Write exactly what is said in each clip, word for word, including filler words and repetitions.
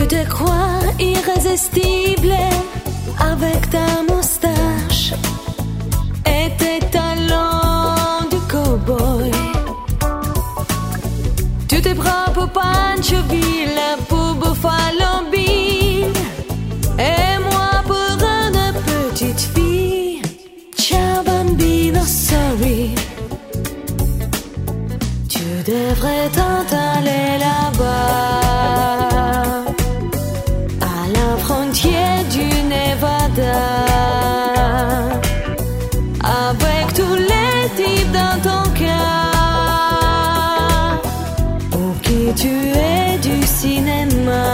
Tu te crois irrésistible avec ta moustache et tes talons de cow-boy. Tu te prends pour Panchoville, pour Buffalo Bill, et moi pour une petite fille. Ciao bambino, sorry. Tu devrais t'en aller là-bas, à la frontière du Nevada, avec tous les types dans ton cas, pour qui tu es du cinéma.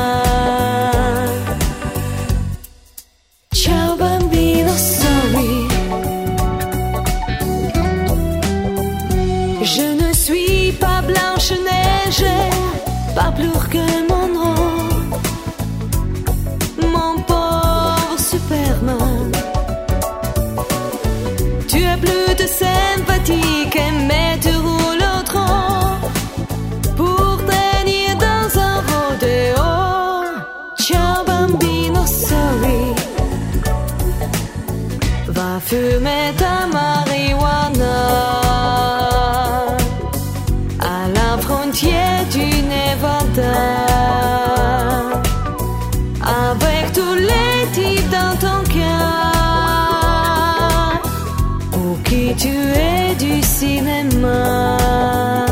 Ciao bambino, sorry. Je ne suis pas Blanche-Neige, pas plus que Monroe, mon pauvre Superman. Tu es plutôt sympathique, mais tu roules au tronc pour tenir dans un rodéo. Ciao bambino, sorry. Va fumer ta marijuana à la frontière du Nevada, avec tous les types dans ton cas, pour qui tu es du cinéma.